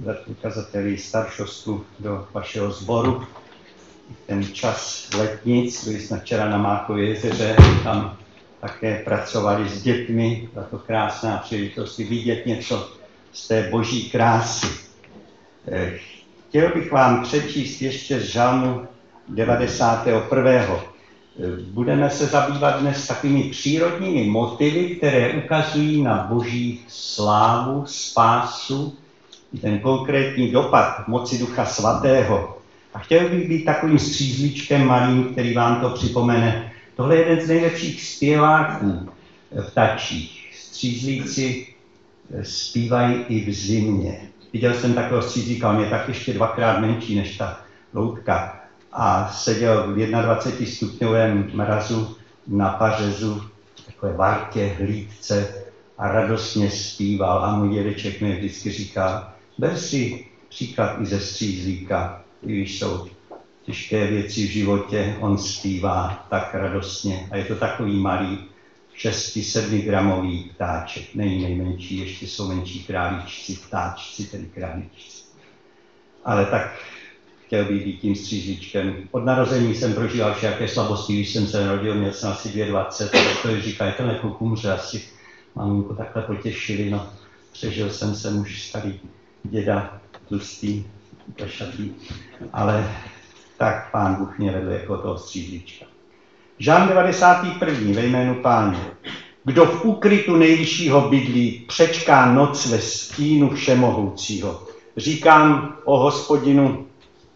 ukazateli staršostu do vašeho sboru. Ten čas letnic, byli jsme včera na Mákově jezeře, tam také pracovali s dětmi, byla to krásná příležitost vidět něco z té boží krásy. Chtěl bych vám přečíst ještě z žalmu 91. Budeme se zabývat dnes takovými přírodními motivy, které ukazují na boží slávu, spásu, ten konkrétní dopad moci Ducha Svatého. A chtěl bych být takovým střízlíčkem malým, který vám to připomene. Tohle je jeden z nejlepších zpěváků v Tačích. Střízlíci zpívají i v zimě. Viděl jsem takového střízlíka, on je tak ještě 2krát menší než ta loutka. A seděl v 21 stupňovém mrazu na pařezu, takové vartě, hlídce a radostně zpíval. A můj dědeček mi vždycky říkal, ber si příklad i ze střízlíka, i když jsou těžké věci v životě, on zpívá tak radostně. A je to takový malý 6-7 gramový ptáček, není nejmenší, ještě jsou menší králíčci, ptáčci, tedy králíčci. Ale tak chtěl bych být tím střízlíčkem. Od narození jsem prožíval všaké slabosti, když jsem se narodil, měl jsem asi 22, a to říkají, tenhle kluk umře, asi maminku takhle potěšili, no. Přežil jsem se už starý děda, tlustý, plešatý, ale tak Pán Bůh mě vedl jako toho střízlíčka. Žalm 91. ve jménu Páně. Kdo v úkrytu nejvyššího bydlí, přečká noc ve stínu všemohoucího. Říkám o Hospodinu,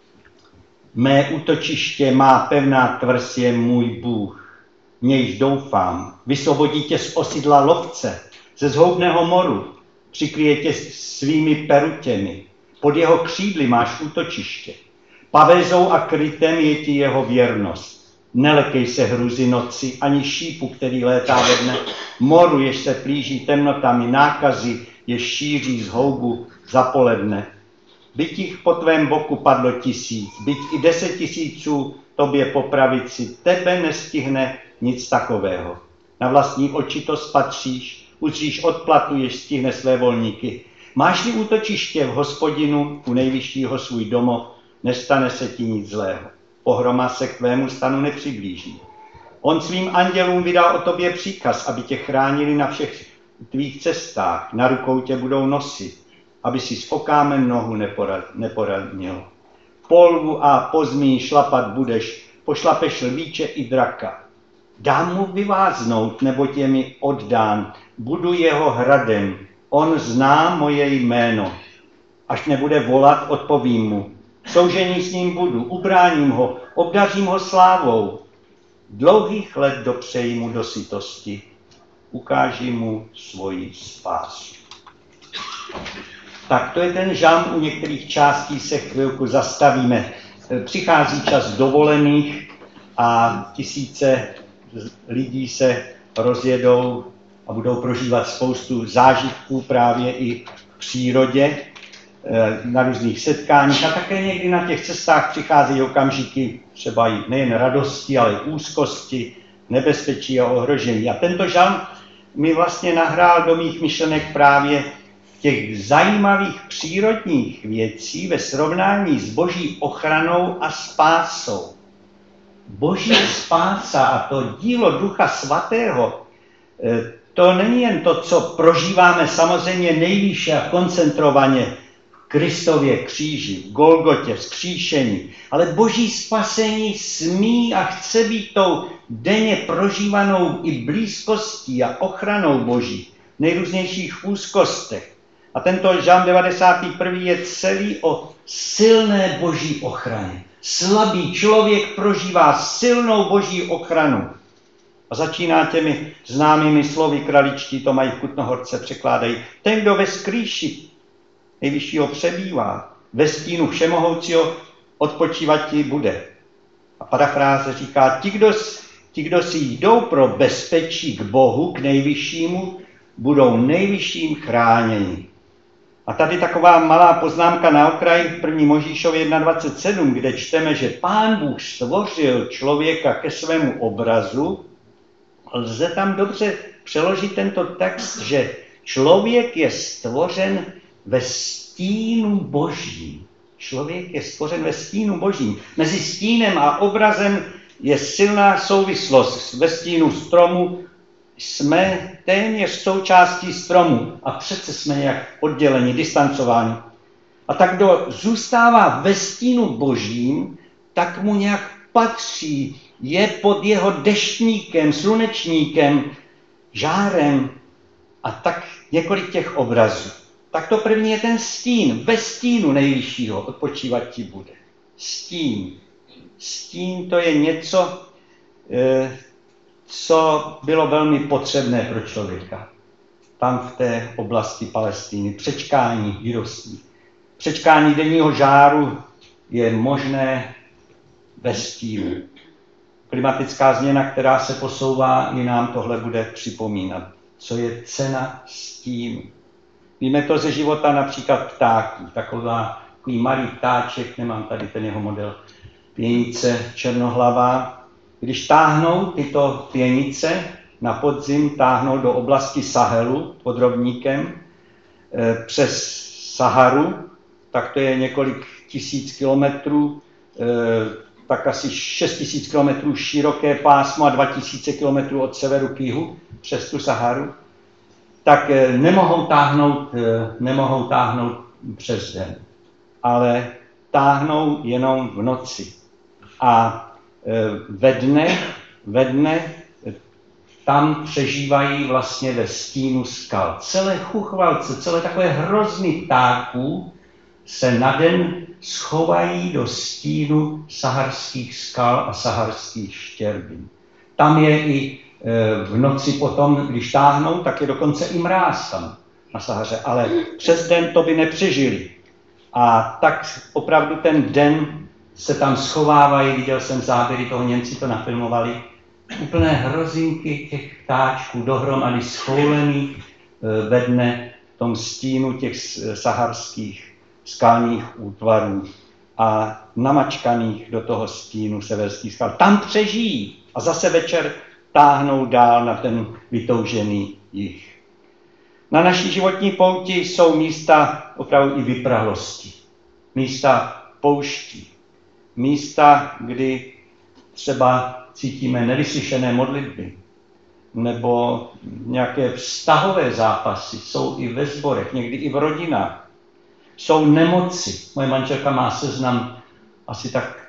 mé útočiště, má pevná tvrz je můj Bůh. V nějž doufám, vysvobodí tě z osidla lovce, ze zhoubného moru, přikryje tě svými perutěmi. Pod jeho křídly máš útočiště. Pavézou a krytem je ti jeho věrnost. Nelekej se hruzy noci, ani šípu, který létá ve dne, moru, jež se plíží temnotami, nákazy, jež šíří z houbu za poledne. Byť jich po tvém boku padlo 1000, byť i 10 000 tobě po pravici, tebe nestihne nic takového. Na vlastní oči to spatříš, uzříš odplatu, jež stihne své volníky. Máš-li útočiště v Hospodinu, u nejvyššího svůj domov, nestane se ti nic zlého. Pohroma se k tvému stanu nepřiblíží. On svým andělům vydal o tobě příkaz, aby tě chránili na všech tvých cestách, na rukou tě budou nosit, aby si s okámem nohu neporanil. Polvu a po zmí šlapat budeš, pošlapeš lvíče i draka. Dám mu vyváznout, neboť je mi oddán, budu jeho hradem, on zná moje jméno. Až nebude volat, odpovím mu. Soužení s ním budu, ubráním ho, obdařím ho slávou. Dlouhých let dopřeji mu do sytosti, ukáži mu svoji spásu. Tak to je ten žalm, u některých částí se chvilku zastavíme. Přichází čas dovolených a tisíce lidí se rozjedou a budou prožívat spoustu zážitků právě i v přírodě, na různých setkáních a také někdy na těch cestách přicházejí okamžiky třeba i nejen radosti, ale i úzkosti, nebezpečí a ohrožení. A tento žalm mi vlastně nahrál do mých myšlenek právě těch zajímavých přírodních věcí ve srovnání s boží ochranou a spásou. Boží spása a to dílo Ducha Svatého, to není jen to, co prožíváme samozřejmě nejvýše a koncentrovaně v Kristově kříži, v Golgotě, vzkříšení, ale boží spasení smí a chce být tou denně prožívanou i blízkostí a ochranou boží v nejrůznějších úzkostech. A tento žalm 91. je celý o silné boží ochraně. Slabý člověk prožívá silnou boží ochranu. A začíná těmi známými slovy, kraličtí to mají v Kutnohorce, překládají. Ten, kdo ve skrýši nejvyššího přebývá, ve stínu všemohoucího odpočívat ti bude. A parafráze říká, ti, kdo si jdou pro bezpečí k Bohu, k nejvyššímu, budou nejvyšším chráněni. A tady taková malá poznámka na okraji v 1. Možíšově 1.27, kde čteme, že Pán Bůh stvořil člověka ke svému obrazu. Lze tam dobře přeložit tento text, že člověk je stvořen ve stínu božím. Člověk je stvořen ve stínu božím. Mezi stínem a obrazem je silná souvislost. Ve stínu stromu jsme téměř součástí stromu a přece jsme nějak odděleni, distancováni. A tak kdo zůstává ve stínu božím, tak mu nějak patří, je pod jeho deštníkem, slunečníkem, žárem a tak několik těch obrazů. Tak to první je ten stín. Ve stínu nejvyššího odpočívat ti bude. Stín. Stín to je něco, co bylo velmi potřebné pro člověka. Tam v té oblasti Palestiny. Přečkání výrostí. Přečkání denního žáru je možné ve stínu. Klimatická změna, která se posouvá, i nám tohle bude připomínat. Co je cena stínu. Víme to ze života například ptáků. Takový malý ptáček, nemám tady ten jeho model, pěnice černohlavá. Když táhnou tyto pěnice na podzim, táhnou do oblasti Sahelu pod rovníkem přes Saharu, tak to je několik tisíc kilometrů, tak asi 6 000 kilometrů široké pásmo a 2000 kilometrů od severu k jihu přes tu Saharu, tak nemohou táhnout přes den, ale táhnou jenom v noci. A ve dne tam přežívají vlastně ve stínu skal. Celé chuchvalce, celé takové hrozny ptáků se na den schovají do stínu saharských skal a saharských štěrbin. Tam je i v noci potom, když táhnou, tak je dokonce i mráz tam na Sahaře, ale přes den to by nepřežili. A tak opravdu ten den se tam schovávají, viděl jsem záběry toho, Němci to nafilmovali, úplné hrozinky těch ptáčků dohromady schoulených ve dne v tom stínu těch saharských skalních útvarů a namačkaných do toho stínu severských skal. Tam přežijí a zase večer táhnou dál na ten vytoužený jih. Na naší životní pouti jsou místa opravdu i vyprahlosti. Místa pouští. Místa, kdy třeba cítíme nevyslyšené modlitby nebo nějaké vztahové zápasy. Jsou i ve sborech, někdy i v rodinách. Jsou nemoci. Moje manželka má seznam asi tak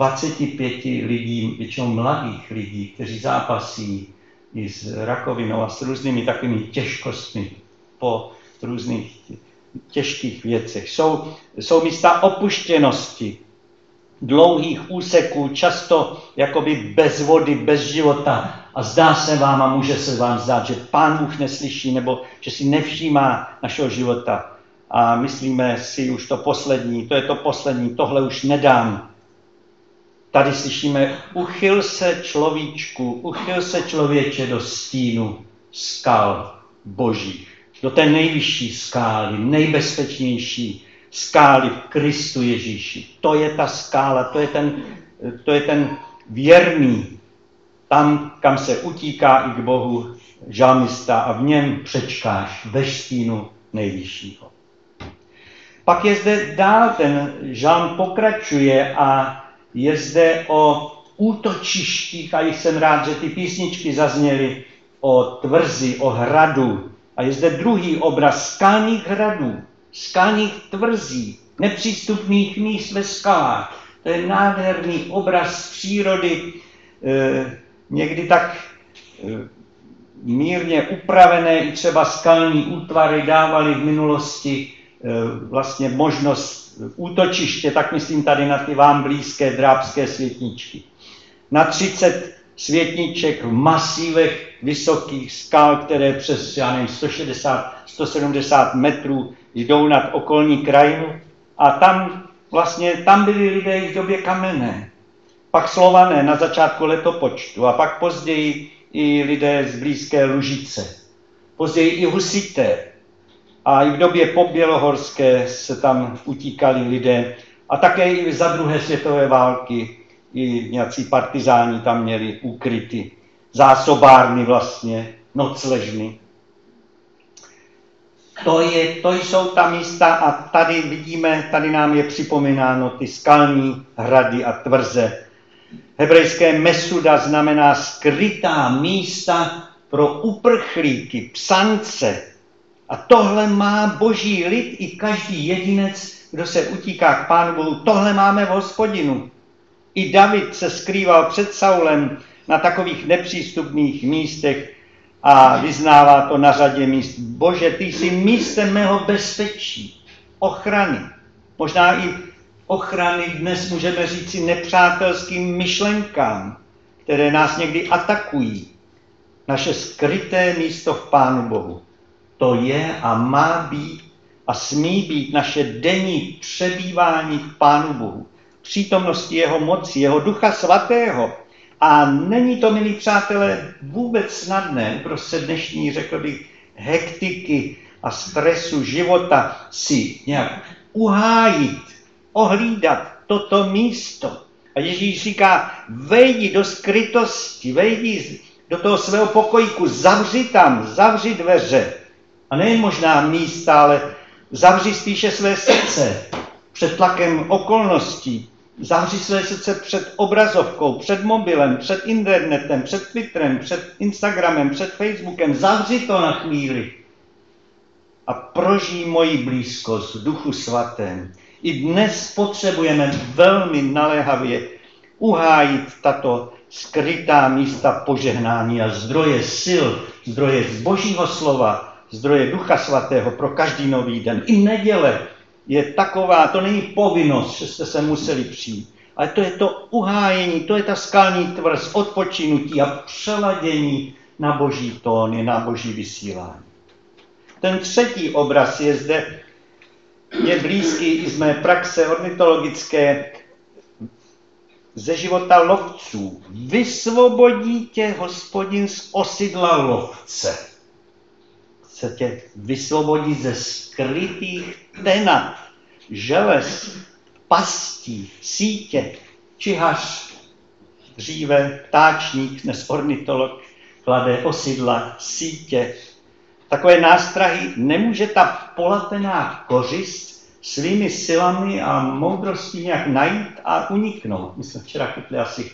25 lidí, většinou mladých lidí, kteří zápasí i s rakovinou a s různými takovými těžkostmi po různých těžkých věcech. Jsou místa opuštěnosti, dlouhých úseků, často jakoby bez vody, bez života. A zdá se vám a může se vám zdát, že Pán Bůh neslyší nebo že si nevšímá našeho života. A myslíme si už to je to poslední, tohle už nedám. Tady slyšíme, uchyl se človíčku, uchyl se člověče do stínu skal božích. Do té nejvyšší skály, nejbezpečnější skály v Kristu Ježíši. To je ta skála, to je ten věrný, tam, kam se utíká i k Bohu žalmista a v něm přečkáš ve stínu nejvyššího. Pak je zde dál, ten žalm pokračuje a je zde o útočištích a jsem rád, že ty písničky zazněly o tvrzi, o hradu. A je zde druhý obraz skalních hradů, skalních tvrzí, nepřístupných míst ve skalách. To je nádherný obraz přírody, někdy tak mírně upravené i třeba skalní útvary dávaly v minulosti vlastně možnost útočiště, tak myslím tady na ty vám blízké drábské světničky. Na 30 světniček v masívech vysokých skal, které přes, 170 metrů jdou nad okolní krajinu. A tam byli lidé i v době kamenné. Pak Slované na začátku letopočtu a pak později i lidé z blízké Lužice. Později i Husité. A i v době pobělohorské se tam utíkali lidé. A také i za druhé světové války i nějací partizáni tam měli úkryty. Zásobárny vlastně, nocležny. To jsou ta místa a tady vidíme, tady nám je připomínáno ty skalní hrady a tvrze. Hebrejské mesuda znamená skrytá místa pro uprchlíky, psance. A tohle má boží lid i každý jedinec, kdo se utíká k Pánu Bohu. Tohle máme v Hospodinu. I David se skrýval před Saulem na takových nepřístupných místech a vyznává to na řadě míst. Bože, ty jsi místem mého bezpečí, ochrany. Možná i ochrany dnes můžeme říci nepřátelským myšlenkám, které nás někdy atakují. Naše skryté místo v Pánu Bohu. To je a má být a smí být naše denní přebývání v Pánu Bohu. Přítomnosti jeho moci, jeho Ducha Svatého. A není to, milí přátelé, vůbec snadné uprostřed dnešní, řekl bych, hektiky a stresu života si nějak uhájit, ohlídat toto místo. A Ježíš říká, vejdi do skrytosti, vejdi do toho svého pokojíku, zavři dveře. A nejen možná místa, ale zavři spíše své srdce před tlakem okolností. Zavři své srdce před obrazovkou, před mobilem, před internetem, před Twitterem, před Instagramem, před Facebookem. Zavři to na chvíli a prožij moji blízkost v Duchu Svatém. I dnes potřebujeme velmi naléhavě uhájit tato skrytá místa požehnání a zdroje sil, zdroje z Božího slova, zdroje Ducha Svatého pro každý nový den. I neděle je taková, to není povinnost, že jste se museli přijít, ale to je to uhájení, to je ta skalní tvrz, odpočinutí a přeladění na Boží tóny, na Boží vysílání. Ten třetí obraz je blízký i z mé praxe ornitologické, ze života lovců. Vysvobodí tě Hospodin z osidla lovce. Chce tě vysvobodit ze skrytých tenat, želez, pastí, sítě, čihař, dříve ptáčník, dnes ornitolog, klade osidla, sítě. Takové nástrahy nemůže ta polatená kořist svými silami a moudrostí nějak najít a uniknout. My jsme včera chytli asi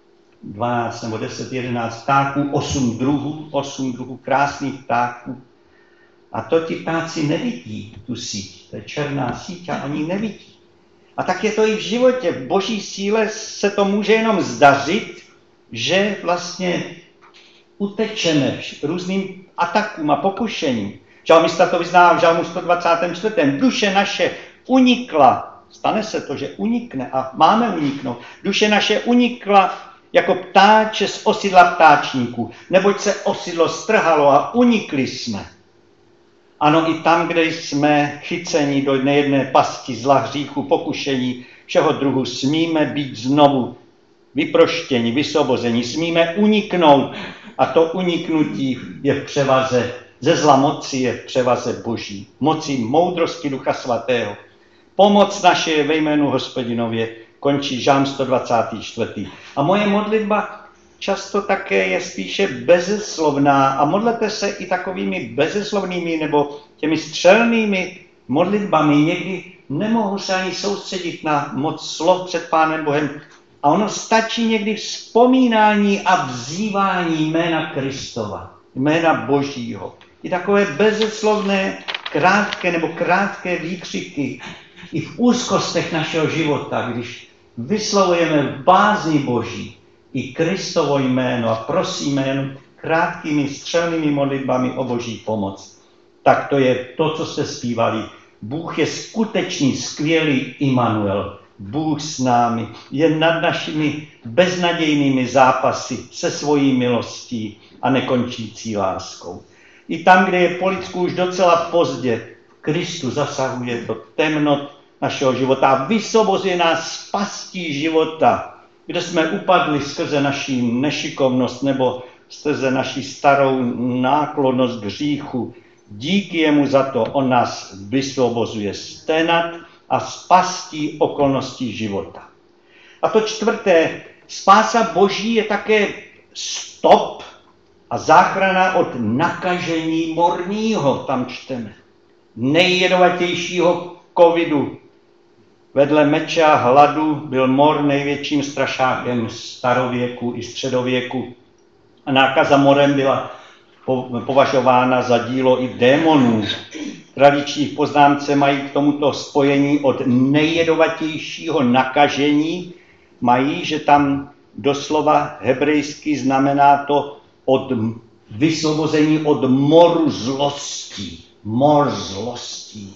12 nebo 10, 11 ptáků, 8 druhů krásných ptáků. A to ti ptáci nevidí, tu síť. To je černá síť a oni nevidí. A tak je to i v životě. V Boží síle se to může jenom zdařit, že vlastně utečeme různým atakům a pokušením. Žalmista to vyznává v Žalmu 124. Duše naše unikla. Stane se to, že unikne a máme uniknout. Duše naše unikla jako ptáče z osidla ptáčníků, neboť se osidlo strhalo a unikli jsme. Ano, i tam, kde jsme chyceni do nejedné pasti zla, hříchu, pokušení, všeho druhu, smíme být znovu vyproštěni, vysvobozeni, smíme uniknout. A to uniknutí je v převaze, ze zla moci je v převaze Boží. Moci moudrosti Ducha Svatého. Pomoc naše je ve jménu Hospodinově, končí Žalm 124. A moje modlitba často také je spíše bezeslovná a modlete se i takovými bezeslovnými nebo těmi střelnými modlitbami. Někdy nemohu se ani soustředit na moc slov před Pánem Bohem a ono stačí někdy vzpomínání a vzývání jména Kristova, jména Božího. I takové bezeslovné, krátké výkřiky i v úzkostech našeho života, když vyslovujeme v bázni Boží i Kristovo jméno a prosíme jen krátkými střelnými modlitbami o Boží pomoc. Tak to je to, co jste zpívali. Bůh je skutečný, skvělý Immanuel. Bůh s námi je nad našimi beznadějnými zápasy se svojí milostí a nekončící láskou. I tam, kde je po lidsku už docela pozdě, Kristus zasahuje do temnot našeho života a vysvobozuje nás z pastí života, kde jsme upadli skrze naši nešikovnost nebo skrze naši starou náklonnost k hříchu. Díky jemu za to on nás vysvobozuje z tenat a z pastí okolností života. A to čtvrté, spása Boží je také stop a záchrana od nakažení morního, tam čteme. nejjedovatějšího covidu. Vedle meče a hladu byl mor největším strašákem starověku i středověku. A nákaza morem byla považována za dílo i démonů. Tradiční poznámce mají k tomuto spojení od nejjedovatějšího nakažení, mají, že tam doslova hebrejsky znamená to od vysvobození od moru zlostí. Mor zlostí.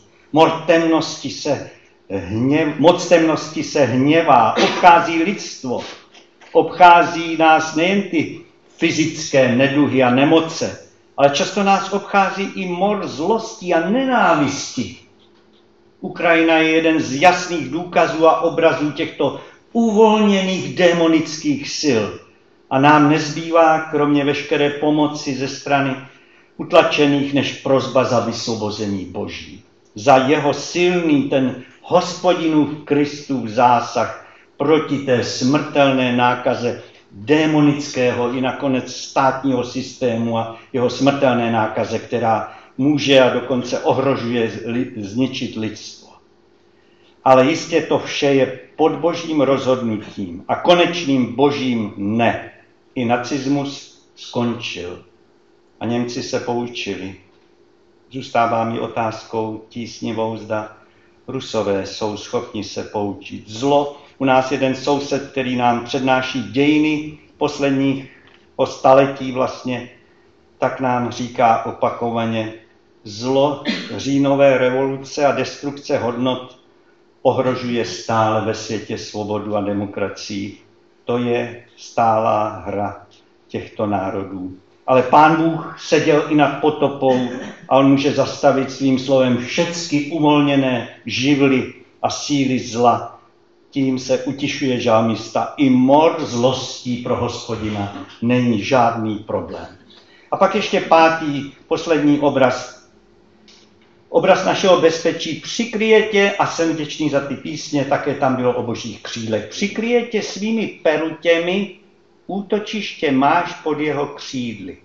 Moc temnosti se hněvá, obchází lidstvo, obchází nás nejen ty fyzické neduhy a nemoce, ale často nás obchází i mor zlostí a nenávisti. Ukrajina je jeden z jasných důkazů a obrazů těchto uvolněných démonických sil. A nám nezbývá, kromě veškeré pomoci ze strany utlačených, než prosba za vysvobození Boží. Za jeho silný ten Hospodinův Kristův zásah proti té smrtelné nákaze démonického i nakonec státního systému a jeho smrtelné nákaze, která může a dokonce ohrožuje zničit lidstvo. Ale jistě to vše je pod Božím rozhodnutím a konečným Božím ne. I nacismus skončil a Němci se poučili. Zůstává mi otázkou tísnivou, zda Rusové jsou schopni se poučit. Zlo, u nás jeden soused, který nám přednáší dějiny posledních staletí vlastně, tak nám říká opakovaně, zlo říjnové revoluce a destrukce hodnot ohrožuje stále ve světě svobodu a demokracii. To je stálá hra těchto národů. Ale Pán Bůh seděl i nad potopou a on může zastavit svým slovem všechny uvolněné živly a síly zla. Tím se utišuje žalmista. I mor zlostí pro Hospodina není žádný problém. A pak ještě pátý, poslední obraz. Obraz našeho bezpečí. Přikryje tě, a jsem vděčný za ty písně, také tam bylo o božích křídlech. Přikryje tě svými perutěmi, útočiště máš pod jeho křídly.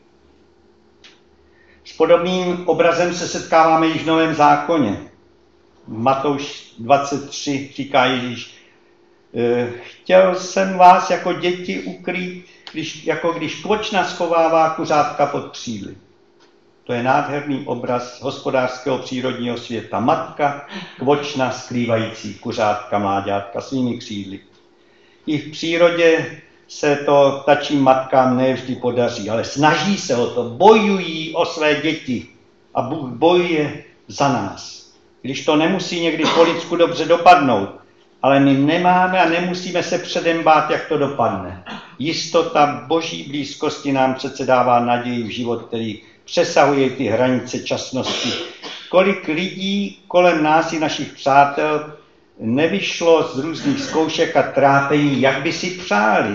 S podobným obrazem se setkáváme již v Novém zákoně. Matouš 23 říká Ježíš, chtěl jsem vás jako děti ukrýt, když kvočna schovává kuřátka pod křídly. To je nádherný obraz hospodářského přírodního světa. Matka, kvočna skrývající kuřátka, mláďátka svými křídly. I v přírodě se to tačím matkám nevždy podaří, ale snaží se o to, bojují o své děti a Bůh bojuje za nás. Když to nemusí někdy po lidsku dobře dopadnout, ale my nemáme a nemusíme se předem bát, jak to dopadne. Jistota boží blízkosti nám přece dává naději v život, který přesahuje ty hranice časnosti. Kolik lidí kolem nás i našich přátel nevyšlo z různých zkoušek a trápení, jak by si přáli.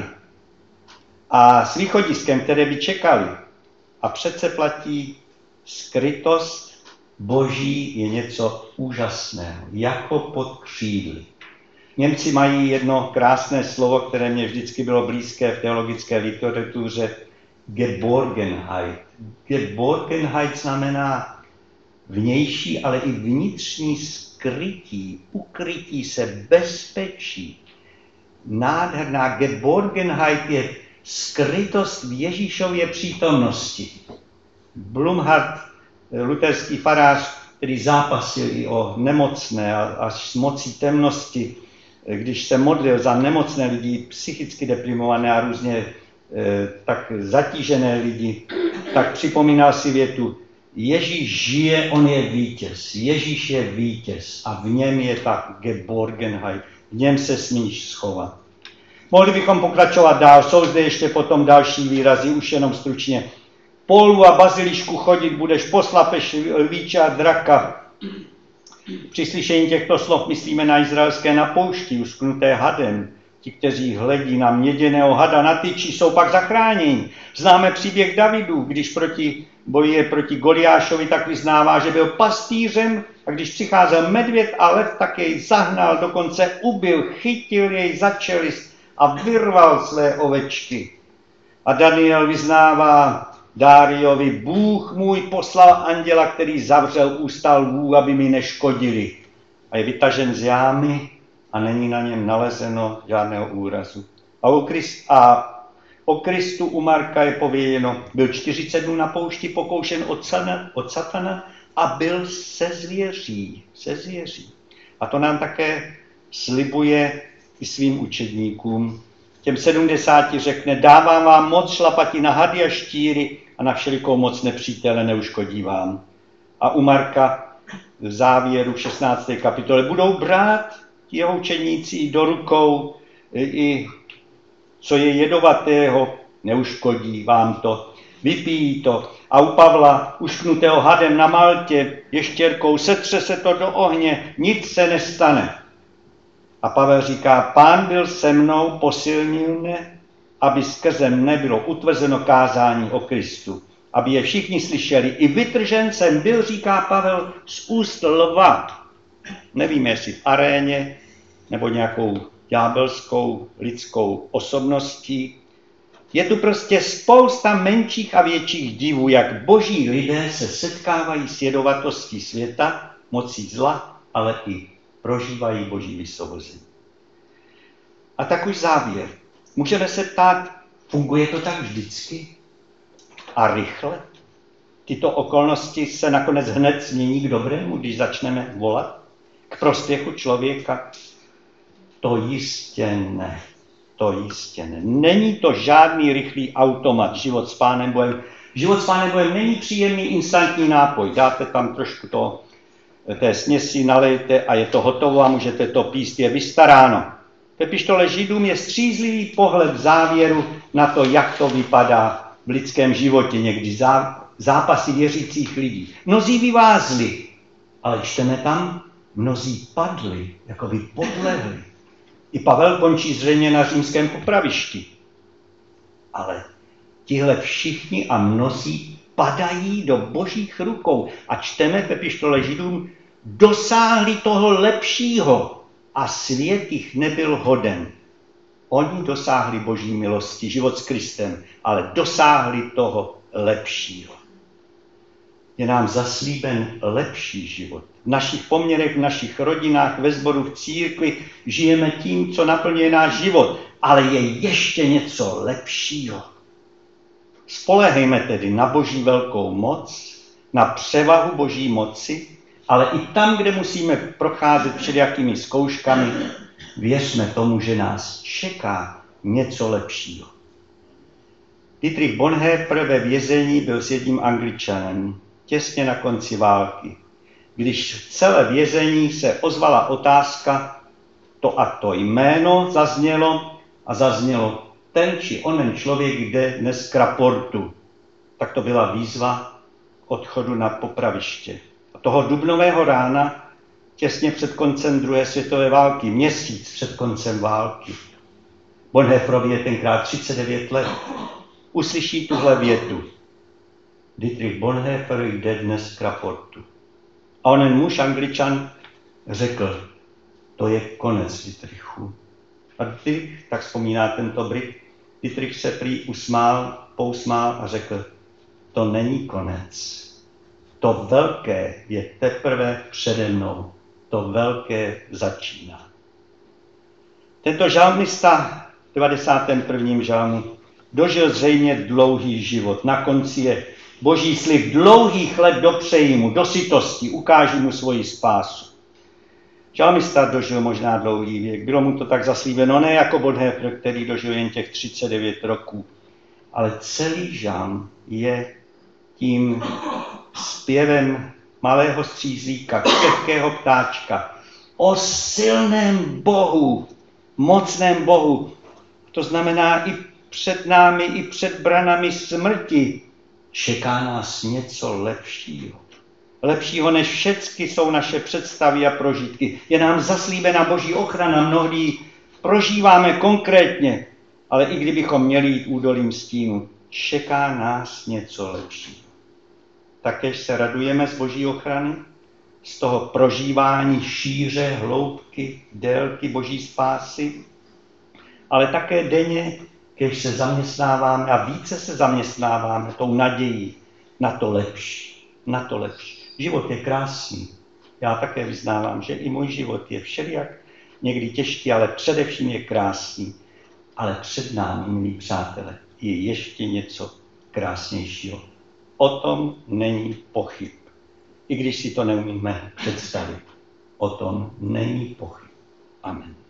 A s východiskem, které by čekali. A přece platí, skrytost boží je něco úžasného, jako pod křídly. Němci mají jedno krásné slovo, které mě vždycky bylo blízké v teologické literatuře, Geborgenheit. Geborgenheit znamená vnější, ale i vnitřní skrytí, ukrytí se, bezpečí. Nádherná Geborgenheit je skrytost v Ježíšově přítomnosti. Blumhardt, luterský farář, který zápasil i o nemocné a s mocí temnosti, když se modlil za nemocné lidi, psychicky deprimované a různě tak zatížené lidi, tak připomínal si větu, Ježíš žije, on je vítěz. Ježíš je vítěz a v něm je ta Geborgenheit. V něm se smíš schovat. Mohli bychom pokračovat dál, jsou zde ještě potom další výrazy, už jenom stručně. Polu a bazilišku chodit budeš, poslapeš lvíče a draka. Při slyšení těchto slov myslíme na izraelské na poušti, usknuté hadem. Ti, kteří hledí na měděného hada na tyči, jsou pak zachráněni. Známe příběh Davidu, když bojuje proti Goliášovi, tak vyznává, že byl pastýřem a když přicházel medvěd a lev, tak jej zahnal, dokonce ubil, chytil jej za čelist a vyrval své ovečky. A Daniel vyznává, Dáriovi, Bůh můj poslal anděla, který zavřel ústa lvů, aby mi neškodili. A je vytažen z jámy a není na něm nalezeno žádného úrazu. A o Kristu u Marka je pověděno, byl 40 dnů na poušti pokoušen od satana a byl se zvěří. A to nám také slibuje i svým učedníkům. Těm 70 řekne, dávám vám moc šlapati na hady a štíry a na všelikou moc nepřítele neuškodí vám. A u Marka v závěru v 16. kapitole budou brát jeho učedníci do rukou i co je jedovatého, neuškodí vám to, vypijí to. A u Pavla, ušknutého hadem na Maltě, ještěrkou, setře se to do ohně, nic se nestane. A Pavel říká, Pán byl se mnou, posilnil mne, aby skrze mne bylo utvrzeno kázání o Kristu. Aby je všichni slyšeli. I vytržen jsem byl, říká Pavel, z úst lva. Nevíme, jestli v aréně, nebo nějakou ďábelskou lidskou osobností. Je tu prostě spousta menších a větších divů, jak boží lidé se setkávají s jedovatostí světa, mocí zla, ale i prožívají boží vysvobození. A tak už závěr. Můžeme se ptát, funguje to tak vždycky? A rychle? Tyto okolnosti se nakonec hned změní k dobrému, když začneme volat? K prospěchu člověka? To jistě ne. Není to žádný rychlý automat, život s Pánem Bohem. Život s Pánem Bohem není příjemný instantní nápoj. Dáte tam trošku té směsi, nalejte a je to hotovo a můžete to píst, je vystaráno. V epištole Židům je střízlivý pohled v závěru na to, jak to vypadá v lidském životě, někdy zápasy věřících lidí. Mnozí vyvázli, ale čteme tam, mnozí padli, jako by podlehli. I Pavel končí zřejmě na římském popravišti. Ale tihle všichni a mnozí padají do božích rukou. A čteme v epištole Židům, dosáhli toho lepšího a svět jich nebyl hoden. Oni dosáhli boží milosti, život s Kristem, ale dosáhli toho lepšího. Je nám zaslíben lepší život. V našich poměrech, v našich rodinách, ve sboru, v církvi žijeme tím, co naplňuje náš život, ale je ještě něco lepšího. Spoléhejme tedy na boží velkou moc, na převahu boží moci, ale i tam, kde musíme procházet všelijakými zkouškami, věřme tomu, že nás čeká něco lepšího. Dietrich Bonhoeffer ve vězení byl s jedním Angličanem těsně na konci války. Když v celé vězení se ozvala otázka, to a to jméno zaznělo a zaznělo, ten či onen člověk jde dnes k raportu. Tak to byla výzva k odchodu na popraviště. A toho dubnového rána, těsně před koncem druhé světové války, měsíc před koncem války, Bonhoefferovi je tenkrát 39 let, uslyší tuhle větu. Dietrich Bonhoeffer jde dnes k raportu. A onen muž Angličan řekl, to je konec, Dietrichu. A Dietrich, tak vzpomíná tento Brit, Dietrich se prý pousmál a řekl, to není konec. To velké je teprve přede mnou. To velké začíná. Tento žalmista v 91. žalmu dožil zřejmě dlouhý život. Na konci je boží slib dlouhých let dopřeji mu, do sytosti, ukážu mu svoji spásu. Žalmista dožil možná dlouhý věk. Bylo mu to tak zaslíbeno, ne jako Bonhoeffer, který dožil jen těch 39 roků. Ale celý žalm je tím zpěvem malého střízlíka, křehkého ptáčka o silném Bohu, mocném Bohu. To znamená i před námi, i před branami smrti čeká nás něco lepšího. Lepšího než všecky jsou naše představy a prožitky. Je nám zaslíbena boží ochrana, mnohdy prožíváme konkrétně, ale i kdybychom měli jít údolím stínu, čeká nás něco lepšího. Takéž se radujeme z boží ochrany, z toho prožívání šíře, hloubky, délky boží spásy, ale také denně když se zaměstnáváme a více se zaměstnáváme tou nadějí na to lepší, na to lepší. Život je krásný. Já také vyznávám, že i můj život je všelijak někdy těžký, ale především je krásný. Ale před námi, milí přátelé, je ještě něco krásnějšího. O tom není pochyb. I když si to neumíme představit. O tom není pochyb. Amen.